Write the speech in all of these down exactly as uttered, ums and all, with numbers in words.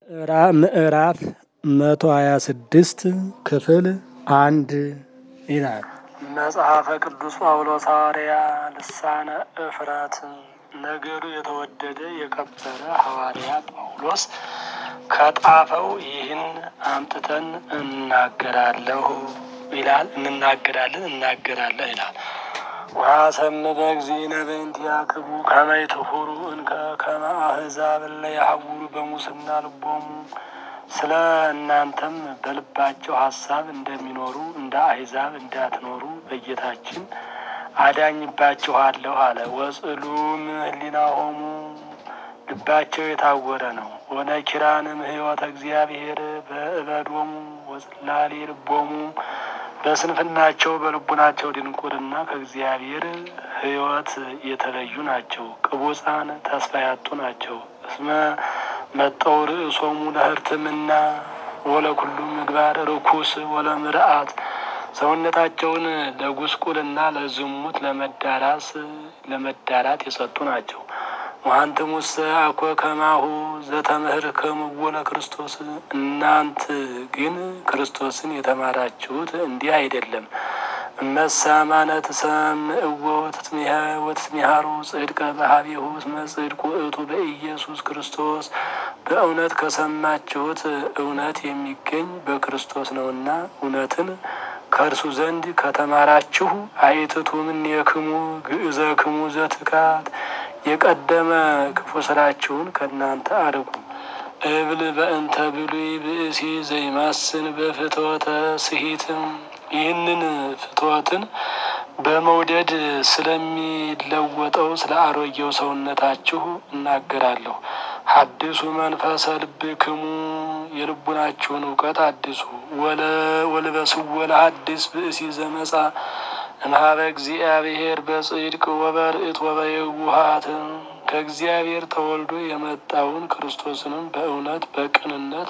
ምዕራፍ መቶ ሀያ ስድስት ክፍል አንድ ይላል። መጽሐፈ ቅዱስ ጳውሎስ ሐዋርያ ልሳነ እፍረት። ነገሩ የተወደደ የከበረ ሐዋርያ ጳውሎስ ከጣፈው ይህን አምጥተን እናገራለሁ ይላል እንናገራለን እናገራለሁ ይላል። ወሐሰምበ እግዚእነ በእንቲአክሙ ከመ ይትሑሩ እንከ ከመ አሕዛብ እለ ይሐውሩ በሙስና ልቦሙ። ስለ እናንተም በልባቸው ሐሳብ እንደሚኖሩ እንደ አሕዛብ እንዳትኖሩ በጌታችን አዳኝባችኋለሁ አለ። ወጽሉም ሕሊናሆሙ ልባቸው የታወረ ነው። ወነኪራንም ሕይወተ እግዚአብሔር በእበዶሙ ወጽላሌ ልቦሙ በስንፍናቸው በልቡናቸው ድንቁርና ከእግዚአብሔር ሕይወት የተለዩ ናቸው። ቅቡፃን ተስፋ ያጡ ናቸው። እስመ መጠው ርእሶሙ ለሕርትምና ወለኩሉ ምግባር ርኩስ ወለምርአት ሰውነታቸውን ለጉስቁልና ለዝሙት ለመዳራስ ለመዳራት የሰጡ ናቸው። ወአንትሙሰ አኮ ከማሁ ዘተምህርክሙ ለክርስቶስ እናንት ግን ክርስቶስን የተማራችሁት እንዲህ አይደለም። እመሳማነ ትሰምዕዎ ወትስሚሃሩ ጽድቀ በኀቤሁ እስመ ጽድቁ ውእቱ በኢየሱስ ክርስቶስ በእውነት ከሰማችሁት እውነት የሚገኝ በክርስቶስ ነውና እውነትን ከእርሱ ዘንድ ከተማራችሁ አይትቱ እምኔክሙ ግእዘክሙ ዘትካት የቀደመ ክፉ ስራችሁን ከእናንተ አርቁ። እብል በእንተ ብሉይ ብእሲ ዘይማስን በፍትወተ ስሂትም ይህንን ፍትወትን በመውደድ ስለሚለወጠው ስለ አሮጌው ሰውነታችሁ እናገራለሁ። ሐድሱ መንፈሰ ልብክሙ የልቡናችሁን እውቀት አድሱ። ወልበስዎ ለሐድስ ብእሲ ዘመጻ እምኀበ እግዚአብሔር በጽድቅ ወበርእት ወበየውሃት ከእግዚአብሔር ተወልዶ የመጣውን ክርስቶስንም በእውነት በቅንነት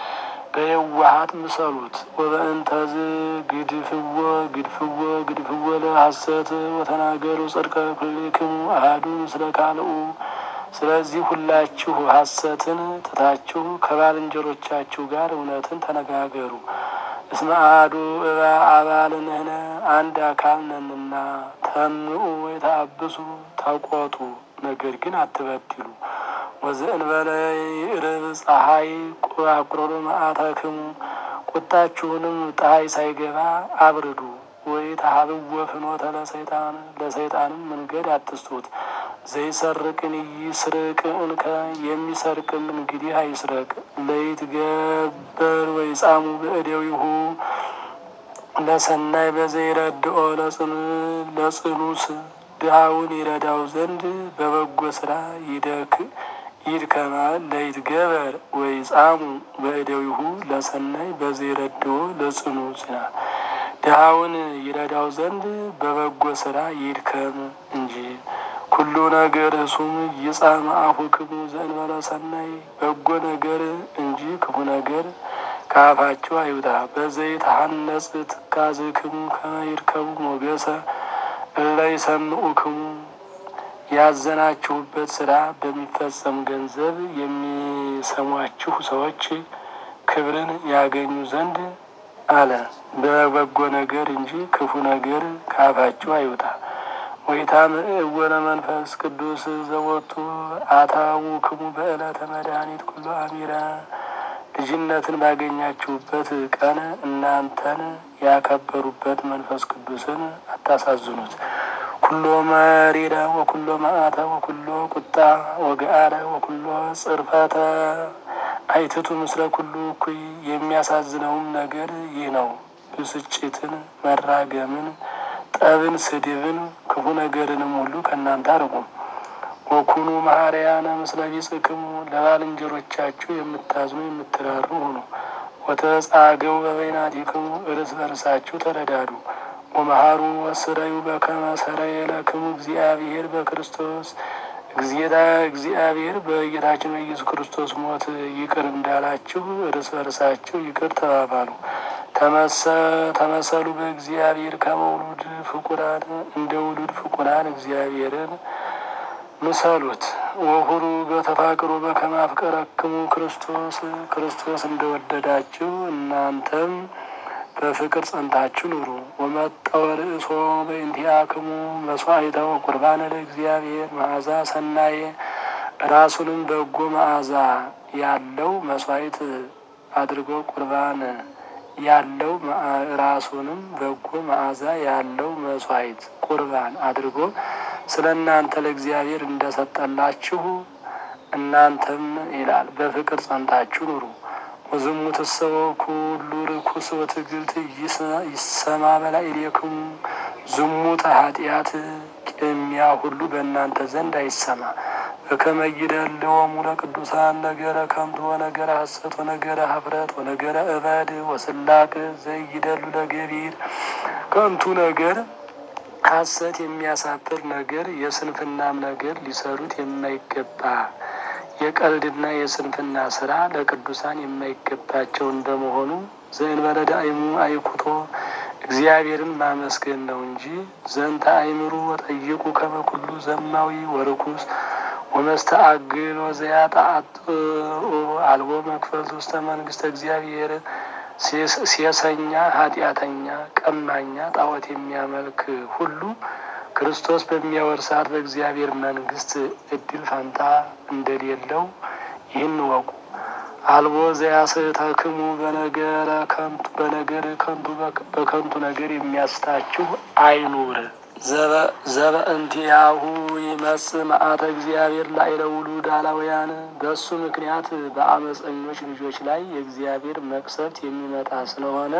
በየዋሃት ምሰሉት። ወበእንተዝ ግድፍዎ ግድፍዎ ግድፍዎ ለሐሰት ወተናገሩ ጽድቀ ኩልክሙ አሐዱ ምስለ ካልኡ ስለዚህ ሁላችሁ ሐሰትን ትታችሁ ከባልንጀሮቻችሁ ጋር እውነትን ተነጋገሩ። እስመ አሐዱ አባል ንሕነ አንድ አካል ነንና። ተምኡ ወይተአብሱ ተቆጡ ነገር ግን አትበድሉ። ወዘእንበለ ይዕርብ ፀሐይ አቁረሩ መዓተክሙ ቁጣችሁንም ፀሐይ ሳይገባ አብርዱ። ወኢትሃብዎ ፍኖተ ለሰይጣን ለሰይጣንም መንገድ አትስጡት። ዘይሰርቅን ይስርቅ እንከ የሚሰርቅም እንግዲህ አይስረቅ። ለይትገበር ወይጻሙ በእደዊሁ ለሰናይ በዘይረድኦ ለጽኑስ ድሃውን ይረዳው ዘንድ በበጎ ስራ ይደክ ይድከማ። ለይትገበር ወይጻሙ በእደዊሁ ለሰናይ በዘይረድኦ ለጽኑስ ድሃውን ይረዳው ዘንድ በበጎ ስራ ይድከም እንጂ። ኩሉ ነገር እሱም ይጻም አፉክሙ ዘእንበለ ሰናይ በጎ ነገር እንጂ ክፉ ነገር ከአፋችሁ አይውጣ። በዘይትሐነጽ ትካዝክሙ ከመ ይርከቡ ሞገሰ እለ ይሰምዑክሙ ያዘናችሁበት ስራ በሚፈጸም ገንዘብ የሚሰሟችሁ ሰዎች ክብርን ያገኙ ዘንድ አለ። በበጎ ነገር እንጂ ክፉ ነገር ከአፋችሁ አይውጣ። ወኢታምዕዎ ለመንፈስ ቅዱስ ዘወቱ አታውክሙ በዕለተ መድኃኒት ኩሎ አሚረ ልጅነትን ባገኛችሁበት ቀን እናንተን ያከበሩበት መንፈስ ቅዱስን አታሳዝኑት። ኩሎ መሪረ ወኩሎ መዓተ ወኩሎ ቁጣ ወገአረ ወኩሎ ጽርፈተ አይትቱ ምስለ ኩሉ እኩይ የሚያሳዝነውም ነገር ይህ ነው። ብስጭትን፣ መራገምን፣ ጠብን፣ ስድብን፣ ክፉ ነገርንም ሁሉ ከእናንተ አርቁ። ወኩኑ መሐረያነ ምስለ ቢጽክሙ ለባልንጀሮቻችሁ የምታዝኑ የምትራሩ ሁኑ። ወተጻገው በበይናቲክሙ እርስ በርሳችሁ ተረዳዱ። ወመሃሩ ወስረዩ በከመ ሰረየ ለክሙ እግዚአብሔር በክርስቶስ እግዚአብሔር በጌታችን በኢየሱስ ክርስቶስ ሞት ይቅር እንዳላችሁ እርስ በርሳችሁ ይቅር ተባባሉ። ተመሰሉ በእግዚአብሔር ከመ ውሉድ ፍቁራን እንደ ውሉድ ፍቁራን እግዚአብሔርን ምሰሉት። ወሁሩ በተፋቅሮ በከመ አፍቀረክሙ ክርስቶስ ክርስቶስ እንደወደዳችሁ እናንተም በፍቅር ጸንታችሁ ኑሩ። ወመጠወ ርእሶ በእንቲአክሙ መስዋዕተ ወቁርባነ ለእግዚአብሔር መዓዛ ሰናየ ራሱንም በጎ መዓዛ ያለው መስዋዕት አድርጎ ቁርባን ያለው ራሱንም በጎ መዓዛ ያለው መስዋዕት ቁርባን አድርጎ ስለ እናንተ ለእግዚአብሔር እንደሰጠላችሁ እናንተም ይላል በፍቅር ጸንታችሁ ኑሩ። ወዝሙት እሰበው ኩሉ ርኩስ ወትዕግልት ይሰማ በላዕሌክሙ ዝሙት ኃጢአት ቅሚያ ሁሉ በእናንተ ዘንድ አይሰማ። በከመ ይደልዎሙ ለቅዱሳን ነገረ ከንቱ ወነገረ ሐሰት ወነገረ ኀፍረት ወነገረ እበድ ወስላቅ ዘይደሉ ለገቢር ከንቱ ነገር ሐሰት የሚያሳፍር ነገር የስንፍናም ነገር ሊሰሩት የማይገባ የቀልድና የስንፍና ስራ ለቅዱሳን የማይገባቸው እንደመሆኑ ዘእንበለ ዳእሙ አይኩቶ እግዚአብሔርን ማመስገን ነው እንጂ ዘንተ አይምሩ ወጠይቁ ከመ ኩሉ ዘማዊ ወርኩስ ወመስተአግል ወዘያጣአጥኡ አልቦ መክፈልት ውስተ መንግስተ እግዚአብሔር ሴሰኛ ኃጢአተኛ ቀማኛ ጣዖት የሚያመልክ ሁሉ ክርስቶስ በሚያወርሳት በእግዚአብሔር መንግስት እድል ፈንታ እንደሌለው ይህን ወቁ። አልቦ ዘያስተክሙ በነገረ ከንቱ በነገር ከንቱ በከንቱ ነገር የሚያስታችሁ አይኑር። ዘበእንቲአሁ ይመጽእ መዓተ እግዚአብሔር ላዕለ ውሉደ አላውያን በእሱ ምክንያት በአመፀኞች ልጆች ላይ የእግዚአብሔር መቅሰፍት የሚመጣ ስለሆነ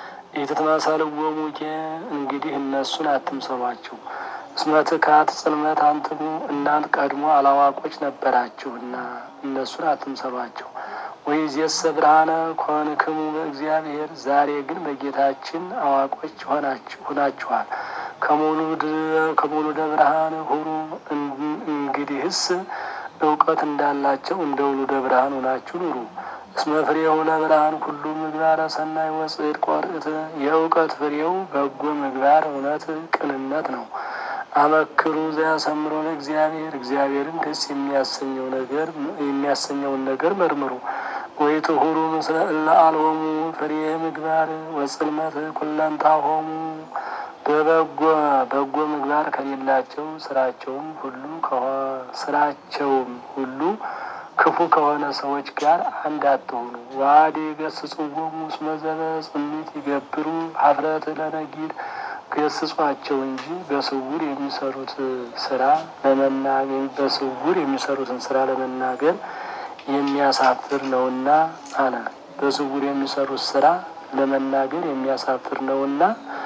ኢትትመሰልዎሙኬ እንግዲህ እነሱን አትምሰሏቸው። እስመ ትካት ጽልመት አንትሙ እናንት ቀድሞ አላዋቆች ነበራችሁና እነሱን አትምሰሏቸው። ወይእዜሰ ብርሃነ ኮንክሙ በእግዚአብሔር ዛሬ ግን በጌታችን አዋቆች ሆናችኋል። ከሙሉደ ብርሃን ሁሩ እንግዲህስ እውቀት እንዳላቸው እንደ ውሉደ ብርሃን ሆናችሁ ኑሩ። እስመ ፍሬው ለብርሃን ሁሉ ምግባረ ሰናይ ወጽድቅ ወርትዕ የእውቀት ፍሬው በጎ ምግባር እውነት ቅንነት ነው። አመክሩ ዘያሰምሮ ለእግዚአብሔር እግዚአብሔርን ደስ የሚያሰኘው ነገር የሚያሰኘውን ነገር መርምሩ። ወይትሁሩ ምስለ እለ አልሆሙ ፍሬ ምግባር ወጽልመት ኩለንታሆሙ በበጎ በጎ ምግባር ከሌላቸው ስራቸውም ሁሉ ስራቸውም ሁሉ ክፉ ከሆነ ሰዎች ጋር አንድ አትሆኑ። ዋዲ ገስጽዎሙ እስመ ዘበጽምት ይገብሩ ኀፍረት ለነጊር ገስጿቸው እንጂ በስውር የሚሰሩት ስራ ለመናገር በስውር የሚሰሩትን ስራ ለመናገር የሚያሳፍር ነውና አለ። በስውር የሚሰሩት ስራ ለመናገር የሚያሳፍር ነውና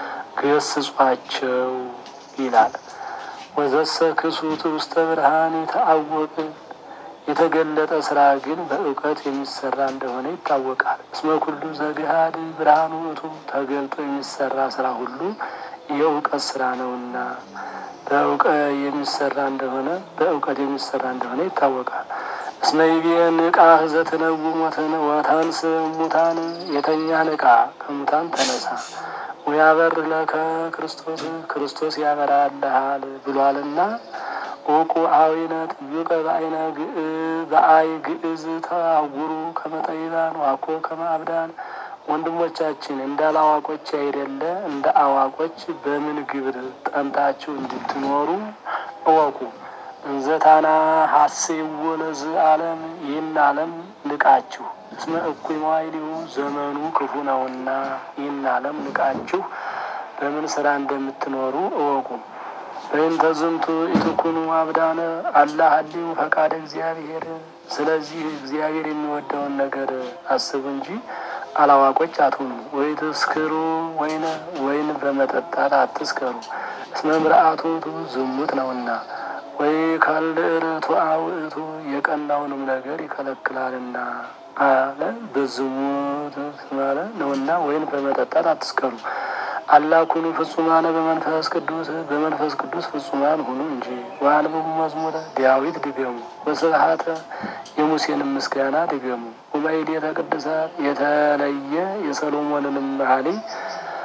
ገስጿቸው ይላል። ወዘሰ ክሱት ውስተ ብርሃን የተአወቀ የተገለጠ ስራ ግን በእውቀት የሚሰራ እንደሆነ ይታወቃል። እስመ ኩሉ ዘገሃድ ብርሃን ውእቱ ተገልጦ የሚሰራ ስራ ሁሉ የእውቀት ስራ ነውና በእውቀት የሚሰራ እንደሆነ በእውቀት የሚሰራ እንደሆነ ይታወቃል። እስመ ይቤ ንቃህ ዘትነውም ወታንስ ሙታን የተኛ ንቃ ከሙታን ተነሳ ወያበር ለከ ክርስቶስ ክርስቶስ ያበራልሃል ብሏልና ኦቁ አዊነ ጥዩቀ በአይነ በአይ ግዕዝ ተአውሩ ከመጠይባን ዋኮ ከማብዳን ወንድሞቻችን እንዳላዋቆች አይደለ እንደ አዋቆች በምን ግብር ጠንታችሁ እንድትኖሩ እወቁ። እንዘታና ሀሴዎ ለዝ ዓለም ይህን ዓለም ንቃችሁ እስመ እኩይ መዋዕሊሁ ዘመኑ ክፉ ነውና ይህን ዓለም ንቃችሁ በምን ስራ እንደምትኖሩ እወቁ። በእንተ ዝንቱ ኢትኩኑ አብዳነ አላህ አሊው ፈቃደ እግዚአብሔር ስለዚህ እግዚአብሔር የሚወደውን ነገር አስቡ እንጂ አላዋቆች አትሁኑ። ወይ ትስክሩ ወይነ ወይን በመጠጣት አትስከሩ እስመ ምርአቱ ዝሙት ነውና ወይ ካልርቱ አውእቱ የቀናውንም ነገር ይከለክላልና አለ። በዝሙት ማለ ነውና ወይን በመጠጣት አትስከሩ። አላኩኑ ፍጹማነ በመንፈስ ቅዱስ በመንፈስ ቅዱስ ፍጹማን ሁኑ እንጂ። ወአልብሙ መዝሙረ ዳዊት ድገሙ ወስብሐተ የሙሴንም ምስጋና ድገሙ። ወማይሌተ ቅድሳት የተለየ የሰሎሞንንም መኃልይ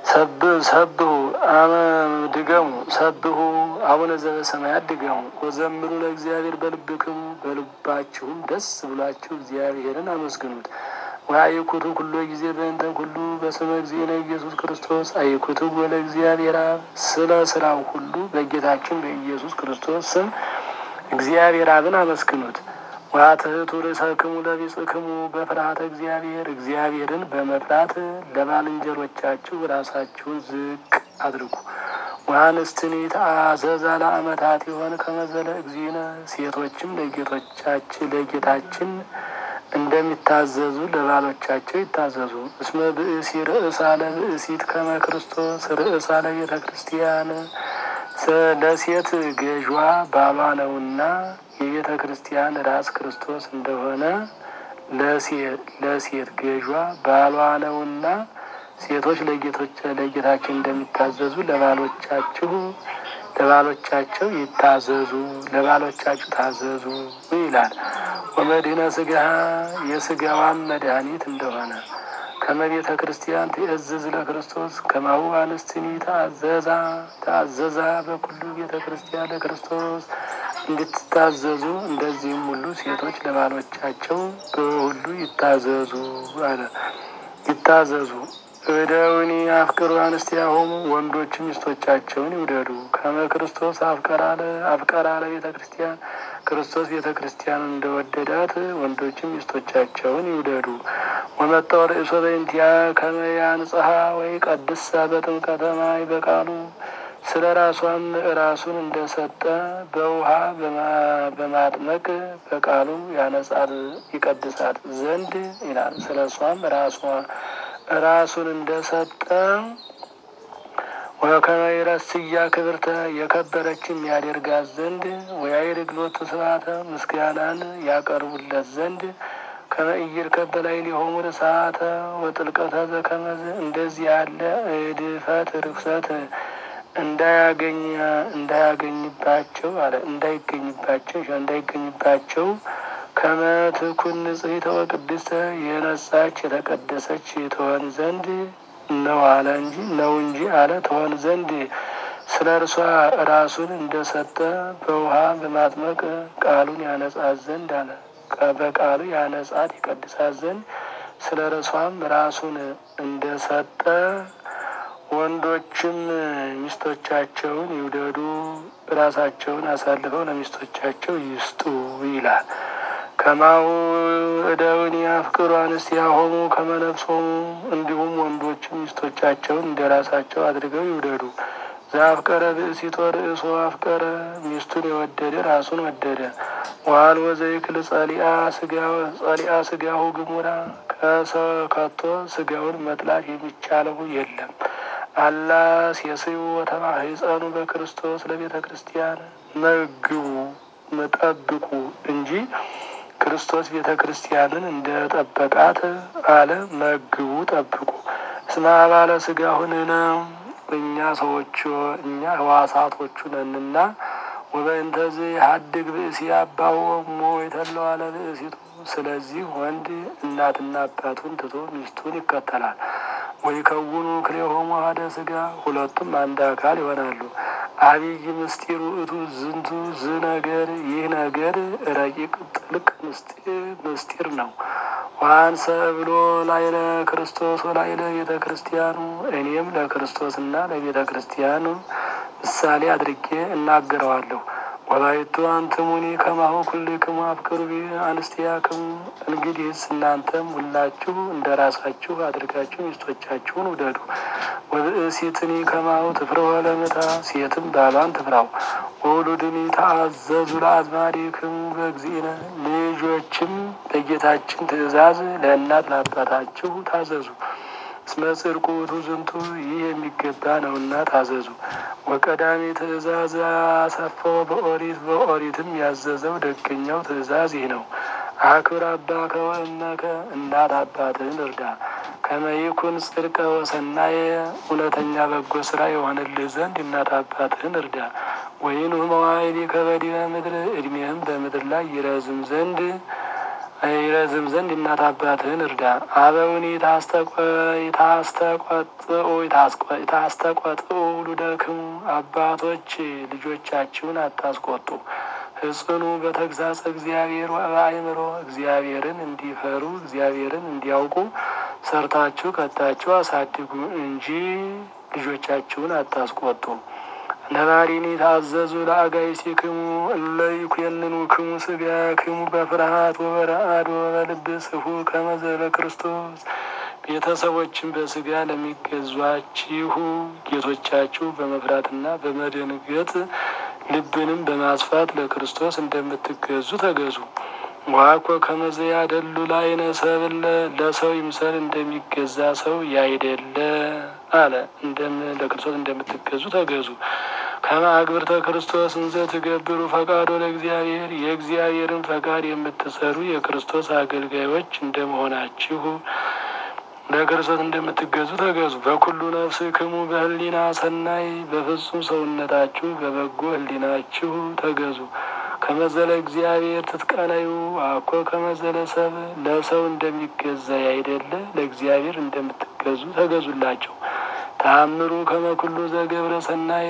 ሰብ ሰብሁ አመ ድገሙ ሰብሁ አቡነ ዘበሰማያት ድገሙ ወዘምሩ ለእግዚአብሔር በልብክሙ በልባችሁም ደስ ብሏችሁ እግዚአብሔርን አመስግኑት። ወአይኩቱ ኩሎ ጊዜ በእንተ ኩሉ በስመ እግዚእነ ኢየሱስ ክርስቶስ አይኩቱ ወለ እግዚአብሔር አብ ስለ ስራው ሁሉ በጌታችን በኢየሱስ ክርስቶስ ስም እግዚአብሔር አብን አመስግኑት። ወአትሕቱ ርእሰክሙ ለቢጽክሙ በፍርሃተ እግዚአብሔር እግዚአብሔርን በመፍራት ለባልንጀሮቻችሁ ራሳችሁን ዝቅ አድርጉ። ወአንስትኒ ተአዘዛ ለአመታት ይሆን ከመዘለ እግዚእነ ሴቶችም ለጌቶቻችን ለጌታችን እንደሚታዘዙ ለባሎቻቸው ይታዘዙ። እስመ ብእሲ ርእሳ ለብእሲት ከመ ክርስቶስ ርእሳ ለቤተ ክርስቲያን ለሴት ገዥ ባሏ ነውና የቤተ ክርስቲያን ራስ ክርስቶስ እንደሆነ ለሴት ገዥ ባሏ ነውና ሴቶች ለጌቶች ለጌታችን እንደሚታዘዙ ለባሎቻችሁ ለባሎቻቸው ይታዘዙ ለባሎቻችሁ ታዘዙ ይላል። ወመድህነ ስጋሃ የስጋዋን መድኃኒት እንደሆነ ከመቤተ ክርስቲያን ትእዝዝ ለክርስቶስ ከማሁ አንስትኒ ተአዘዛ ተአዘዛ በኩሉ ቤተ ክርስቲያን ለክርስቶስ እንድትታዘዙ እንደዚህም ሁሉ ሴቶች ለባሎቻቸው በሁሉ ይታዘዙ አለ። ይታዘዙ እደውኒ አፍቅሩ አንስቲያሆሙ ወንዶች ሚስቶቻቸውን ይውደዱ። ከመ ክርስቶስ አፍቀራለ አፍቀራለ ቤተ ክርስቲያን ክርስቶስ ቤተ ክርስቲያን እንደወደዳት ወንዶችም ሚስቶቻቸውን ይውደዱ። ወመጣው ርእሶ በእንቲያ ከመ ያንጽሐ ወይ ቀድሳ በጥምቀተ ማይ በቃሉ ስለ ራሷም ራሱን እንደሰጠ በውሃ በማጥመቅ በቃሉ ያነጻል ይቀድሳት ዘንድ ይላል። ስለ እሷም ራሷ ራሱን እንደሰጠ ወከመ ይረስያ ክብርተ የከበረችም ያደርጋት ዘንድ ወያይርግ ሎቱ ስብሐተ ምስጋናን ያቀርቡለት ዘንድ ከመ ኢይርከብ በላዕሌሆሙ ርሳተ ወጥልቀተ ዘከመዝ እንደዚህ ያለ እድፈት ርኩሰት እንዳያገኝ እንዳያገኝባቸው አለ እንዳይገኝባቸው እንዳይገኝባቸው ከመ ትኩን ንጽሕተ ወቅድስተ የነጻች የተቀደሰች ትሆን ዘንድ ነው አለ እንጂ ነው እንጂ አለ ትሆን ዘንድ ስለ እርሷ ራሱን እንደሰጠ በውሃ በማጥመቅ ቃሉን ያነጻት ዘንድ አለ። በቃሉ ያነጻት ይቀድሳት ዘንድ ስለ እርሷም ራሱን እንደሰጠ ወንዶችም ሚስቶቻቸውን ይውደዱ፣ ራሳቸውን አሳልፈው ለሚስቶቻቸው ይስጡ ይላል። ከማሁ እደውኒ አፍቅሩ አንስቲያሆሙ ከመ ነፍሶሙ እንዲሁም ወንዶችም ሚስቶቻቸውን እንደ ራሳቸው አድርገው ይውደዱ። ዘአፍቀረ ብእሲቶ ርእሶ አፍቀረ ሚስቱን የወደደ ራሱን ወደደ። ወአልቦ ዘይክል ጸሊአ ስጋው ጸሊአ ስጋሁ ግሙራ ከቶ ስጋውን መጥላት የሚቻለው የለም። አላ ሲስዩ ወተማህፀኑ በክርስቶስ ለቤተ ክርስቲያን መግቡ መጠብቁ እንጂ ክርስቶስ ቤተ ክርስቲያንን እንደ ጠበቃት አለ መግቡ ጠብቁ። እስመ አባለ ስጋሁንነ እኛ ሰዎቹ እኛ ህዋሳቶቹ ነንና ወበእንተዝ ሀድግ ብእሲ አባሁ ወእሞ የተለው አለ ብእሲቱ። ስለዚህ ወንድ እናትና አባቱን ትቶ ሚስቱን ይከተላል። ወይከውኑ ክልኤሆሙ አሐደ ስጋ ሁለቱም አንድ አካል ይሆናሉ። አብይ ምስጢር ውእቱ ዝንቱ ዝ ነገር ይህ ነገር ረቂቅ ጥልቅ ምስጢር ነው። ዋንሰ ብሎ ላይለ ክርስቶስ ወላይለ ቤተ ክርስቲያኑ እኔም ለክርስቶስና ለቤተ ክርስቲያኑ ምሳሌ አድርጌ እናገረዋለሁ። ወላይቱ አንትሙኒ ከማሁ ኩልክሙ አፍቅሩ አንስቲያክሙ እንግዲህስ እናንተም ሁላችሁ እንደ ራሳችሁ አድርጋችሁ ሚስቶቻችሁን ውደዱ። ወብእሲትኒ ከማሁ ትፍርሆ ለምታ ሴትም ባሏን ትፍራው። ወውሉድኒ ተአዘዙ ለአዝማዲክሙ በእግዚእነ ልጆችም በጌታችን ትእዛዝ ለእናት ለአባታችሁ ታዘዙ። እስመ ጽድቁ ውእቱ ዝንቱ ይህ የሚገባ ነውና ታዘዙ። ወቀዳሚ ትእዛዝ አሰፈው በኦሪት በኦሪትም ያዘዘው ደገኛው ትእዛዝ ይህ ነው። አክብር አባከ ወእመከ እናት አባትህን እርዳ። ከመ ይኩን ጽድቀ ወሰናየ እውነተኛ በጎ ስራ የሆነልህ ዘንድ እናት አባትህን እርዳ። ወይኑ መዋዕሊከ በዲበ ምድር እድሜህም በምድር ላይ ይረዝም ዘንድ ይረዝም ዘንድ እናት አባትህን እርዳ። አበውኒ ታስተቆጥኡ ታስተቆጥኡ ውሉደክሙ አባቶች ልጆቻችሁን አታስቆጡ። ሕጽኑ በተግሳጸ እግዚአብሔር ወበአእምሮ እግዚአብሔርን እንዲፈሩ እግዚአብሔርን እንዲያውቁ ሰርታችሁ ቀጣችሁ አሳድጉ እንጂ ልጆቻችሁን አታስቆጡ። ነባሪኒ ታዘዙ ለአጋይሲክሙ እለ ይኩነንክሙ ሥጋክሙ በፍርሃት ወበረአድ ወበልብ ስሑ ከመ ዘእለ ክርስቶስ። ቤተሰቦችን በስጋ ለሚገዟችሁ ጌቶቻችሁ በመፍራትና በመደንገጥ ልብንም በማስፋት ለክርስቶስ እንደምትገዙ ተገዙ። ዋኮ ከመ ዘያደሉ ላዕይነ ሰብእ ለሰው ይምሰል እንደሚገዛ ሰው ያይደለ አለ። እንደም ለክርስቶስ እንደምትገዙ ተገዙ። ከመ አግብርተ ክርስቶስ እንዘ ትገብሩ ፈቃዶ ለእግዚአብሔር የእግዚአብሔርን ፈቃድ የምትሰሩ የክርስቶስ አገልጋዮች እንደመሆናችሁ ለክርስቶስ እንደምትገዙ ተገዙ። በኩሉ ነፍስክሙ በህሊና ሰናይ በፍጹም ሰውነታችሁ በበጎ ህሊናችሁ ተገዙ። ከመዘለ እግዚአብሔር ትትቀነዩ አኮ ከመዘለ ሰብ ለሰው እንደሚገዛ ያይደለ ለእግዚአብሔር እንደምትገዙ ተገዙላቸው። ተአምሩ ከመኩሉ ዘገብረ ሰናይ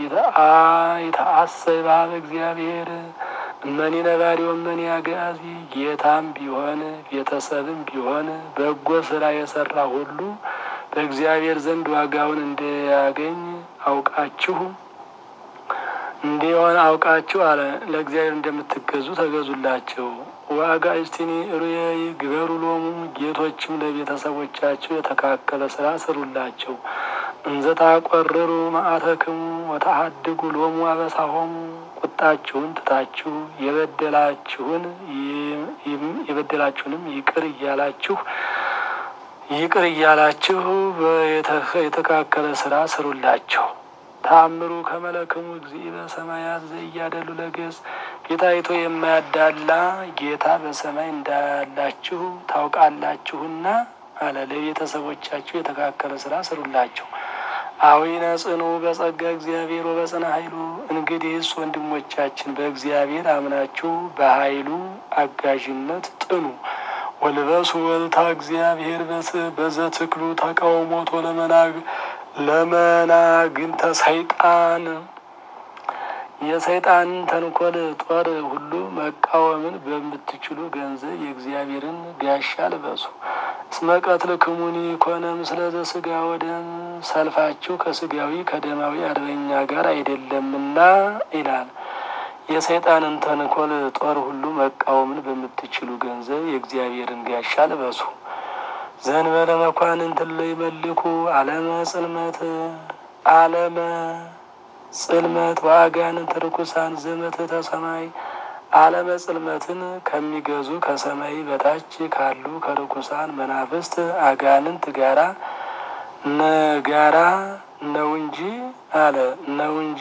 ይተአሰይ በኀበ እግዚአብሔር እመኒ ነባሪ ወመኒ አግዓዚ። ጌታም ቢሆን ቤተሰብም ቢሆን በጎ ስራ የሰራ ሁሉ በእግዚአብሔር ዘንድ ዋጋውን እንዲያገኝ አውቃችሁ እንዲሆን አውቃችሁ አለ ለእግዚአብሔር እንደምትገዙ ተገዙላቸው። ወአጋዕዝቲኒ ሩየይ ግበሩ ሎሙ ጌቶችም ለቤተሰቦቻቸው የተካከለ ስራ ስሩላቸው። እንዘ ታቆርሩ መዓተክሙ ወተሐድጉ ሎሙ አበሳሆሙ ቁጣችሁን ትታችሁ የበደላችሁን የበደላችሁንም ይቅር እያላችሁ ይቅር እያላችሁ የተካከለ ስራ ስሩላቸው። ተአምሩ ከመለክሙ እግዚእ በሰማያት ዘኢያደሉ ለገጽ ጌታይቶ የማያዳላ ጌታ በሰማይ እንዳላችሁ ታውቃላችሁና አለ። ለቤተሰቦቻችሁ የተካከለ ስራ ስሩላቸው። አዊነ ጽኑ በጸጋ እግዚአብሔር ወበጽና ኃይሉ። እንግዲህስ ወንድሞቻችን በእግዚአብሔር አምናችሁ በኃይሉ አጋዥነት ጥኑ። ወልበሱ ወልታ እግዚአብሔር በዘትክሉ ተቃውሞቶ ለመናግ ለመናግንተ ሰይጣን የሰይጣንን ተንኮል ጦር ሁሉ መቃወምን በምትችሉ ገንዘብ የእግዚአብሔርን ጋሻ ልበሱ። እስመ ቀትልክሙኒ ኮነ ምስለ ዘሥጋ ወደም ሰልፋችሁ ከስጋዊ ከደማዊ አርበኛ ጋር አይደለምና ይላል። የሰይጣንን ተንኮል ጦር ሁሉ መቃወምን በምትችሉ ገንዘብ የእግዚአብሔርን ጋሻ ልበሱ። ዘንበለ መኳንንት ለይመልኩ ዓለመ ጽልመት ዓለመ ጽልመት ወአጋንንት ርኩሳን ዘመትሕተ ሰማይ። ዓለመ ጽልመትን ከሚገዙ ከሰማይ በታች ካሉ ከርኩሳን መናፍስት አጋንንት ጋራ ነጋራ ነው እንጂ አለ ነው እንጂ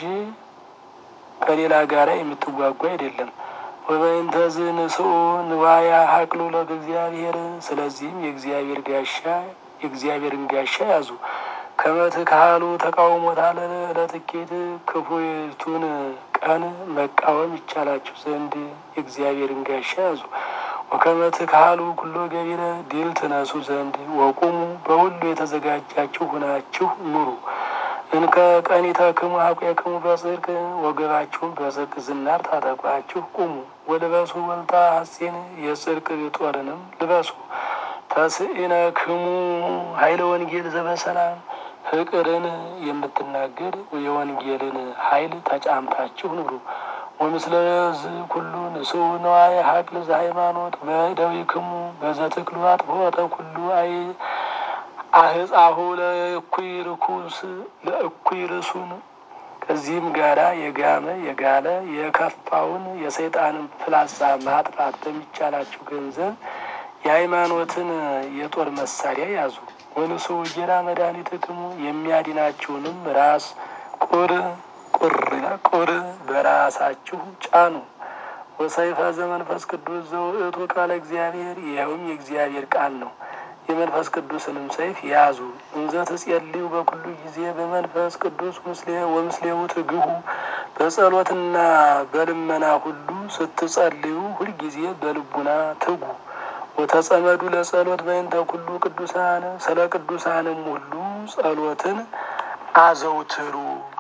ከሌላ ጋራ የምትዋጉ አይደለም። ወበእንተዝ ንስኡ ንዋያ ሀቅሉ ለእግዚአብሔር። ስለዚህም የእግዚአብሔር ጋሻ የእግዚአብሔርን ጋሻ ያዙ። ከመትካሉ ተቃውሞታል ለጥቂት ክፉይቱን ቀን መቃወም ይቻላችሁ ዘንድ የእግዚአብሔርን ጋሻ ያዙ። ወከመትካሉ ኩሎ ገቢረ ድል ትነሱ ዘንድ ወቁሙ በሁሉ የተዘጋጃችሁ ሁናችሁ ኑሩ። እንከ ቀኒተክሙ ሀቁየክሙ በጽድቅ ወገባችሁን በጽድቅ ዝናር ታጠቋችሁ ቁሙ። ወልበሱ ወልታ ሐሴን የጽድቅ ጦርንም ልበሱ። ተስኢነክሙ ኃይለ ወንጌል ዘበሰላም ፍቅርን የምትናገር የወንጌልን ኃይል ተጫምታችሁ ኑሩ። ወምስለ ሕዝብ ኩሉ ንስኡ ነዋየ ሀቅል ዘሃይማኖት በእደዊክሙ በዘትክሉ አጥፍኦተ ኩሉ አይ አህጻሁ ለእኩይ ርኩስ ለእኩይ ርሱን። ከዚህም ጋራ የጋመ የጋለ የከፋውን የሰይጣንን ፍላጻ ማጥፋት በሚቻላችሁ ገንዘብ የሃይማኖትን የጦር መሳሪያ ያዙ። ወንስኡ ጌራ መድኃኒትክሙ የሚያድናችሁንም ራስ ቁር ቁር ቁር በራሳችሁ ጫኑ። ወሰይፈ ዘመንፈስ ቅዱስ ዘውእቱ ቃለ እግዚአብሔር ይኸውም የእግዚአብሔር ቃል ነው። የመንፈስ ቅዱስንም ሰይፍ ያዙ። እንዘ ትጼልዩ በኩሉ ጊዜ በመንፈስ ቅዱስ ምስሌ ወምስሌው ትግሁ። በጸሎትና በልመና ሁሉ ስትጸልዩ ሁልጊዜ በልቡና ትጉ። ወተጸመዱ ለጸሎት በእንተ ኩሉ ቅዱሳን ስለ ቅዱሳንም ሁሉ ጸሎትን አዘውትሩ